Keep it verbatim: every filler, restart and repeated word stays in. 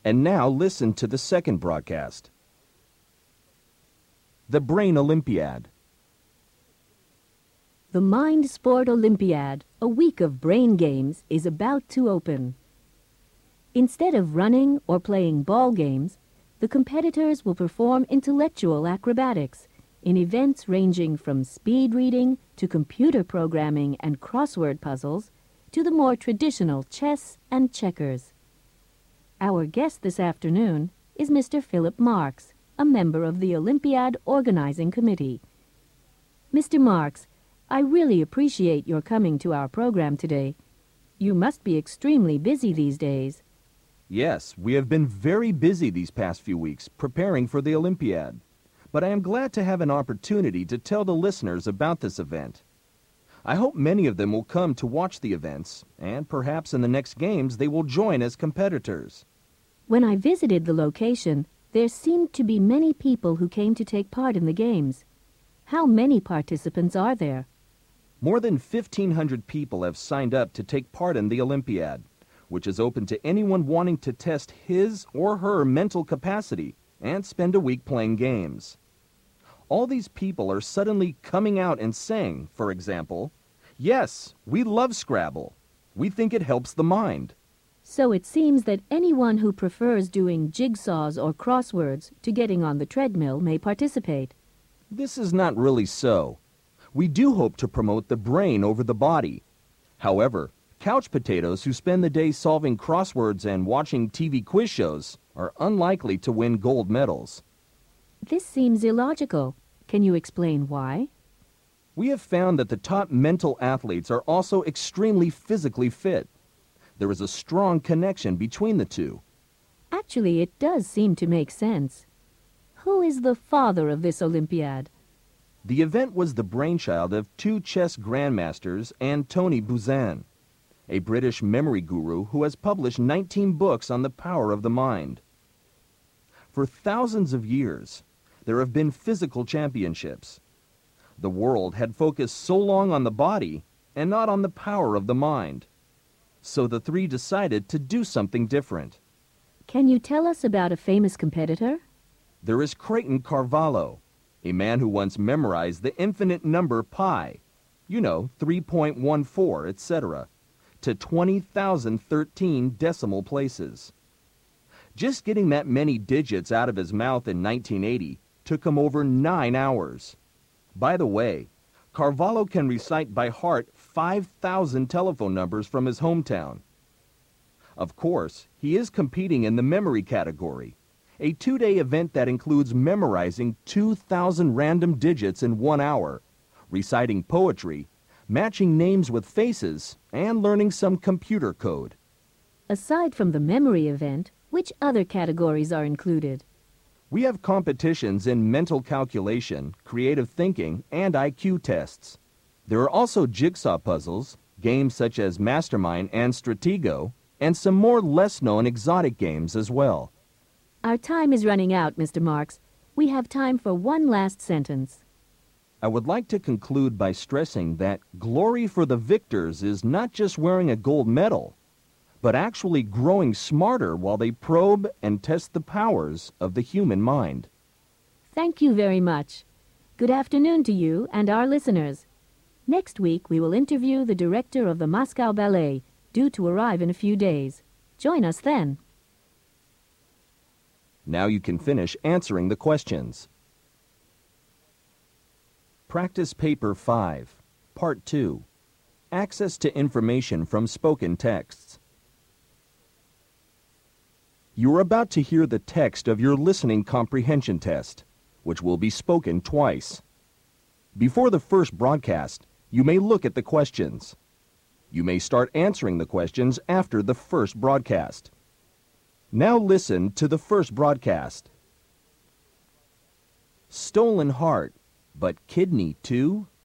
And now listen to the second broadcast. The Brain Olympiad. The Mind Sport Olympiad, a week of brain games, is about to open. Instead of running or playing ball games, the competitors will perform intellectual acrobatics in events ranging from speed reading to computer programming and crossword puzzles to the more traditional chess and checkers. Our guest this afternoon is Mister Philip Marks, a member of the Olympiad Organizing Committee. Mister Marks, I really appreciate your coming to our program today. You must be extremely busy these days. Yes, we have been very busy these past few weeks preparing for the Olympiad, but I am glad to have an opportunity to tell the listeners about this event. I hope many of them will come to watch the events, and perhaps in the next games they will join as competitors. When I visited the location, there seemed to be many people who came to take part in the games. How many participants are there? More than fifteen hundred people have signed up to take part in the Olympiad, which is open to anyone wanting to test his or her mental capacity and spend a week playing games. All these people are suddenly coming out and saying, for example, "Yes, we love Scrabble. We think it helps the mind." So it seems that anyone who prefers doing jigsaws or crosswords to getting on the treadmill may participate. This is not really so. We do hope to promote the brain over the body. However, couch potatoes who spend the day solving crosswords and watching T V quiz shows are unlikely to win gold medals. This seems illogical. Can you explain why? We have found that the top mental athletes are also extremely physically fit. There is a strong connection between the two. Actually, it does seem to make sense. Who is the father of this Olympiad? The event was the brainchild of two chess grandmasters and Tony Buzan, a British memory guru who has published nineteen books on the power of the mind. For thousands of years, there have been physical championships. The world had focused so long on the body and not on the power of the mind. So the three decided to do something different. Can you tell us about a famous competitor? There is Creighton Carvalho, a man who once memorized the infinite number pi, you know, three point one four, et cetera, to twenty thousand thirteen decimal places. Just getting that many digits out of his mouth in nineteen eighty took him over nine hours. By the way, Carvalho can recite by heart five thousand telephone numbers from his hometown. Of course, he is competing in the memory category, a two-day event that includes memorizing two thousand random digits in one hour, reciting poetry, matching names with faces, and learning some computer code. Aside from the memory event, which other categories are included? We have competitions in mental calculation, creative thinking, and I Q tests. There are also jigsaw puzzles, games such as Mastermind and Stratego, and some more less-known exotic games as well. Our time is running out, Mister Marks. We have time for one last sentence. I would like to conclude by stressing that glory for the victors is not just wearing a gold medal, but actually growing smarter while they probe and test the powers of the human mind. Thank you very much. Good afternoon to you and our listeners. Next week, we will interview the director of the Moscow Ballet, due to arrive in a few days. Join us then. Now you can finish answering the questions. Practice Paper five, Part two. Access to information from spoken texts. You are about to hear the text of your listening comprehension test, which will be spoken twice. Before the first broadcast, you may look at the questions. You may start answering the questions after the first broadcast. Now listen to the first broadcast. Stolen heart, but kidney too?